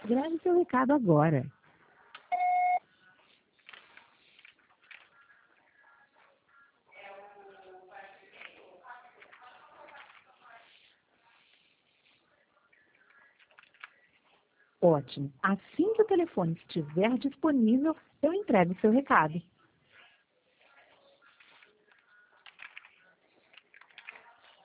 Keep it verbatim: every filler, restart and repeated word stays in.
Grave seu recado agora. Ótimo. Assim que o telefone estiver disponível, eu entrego seu recado.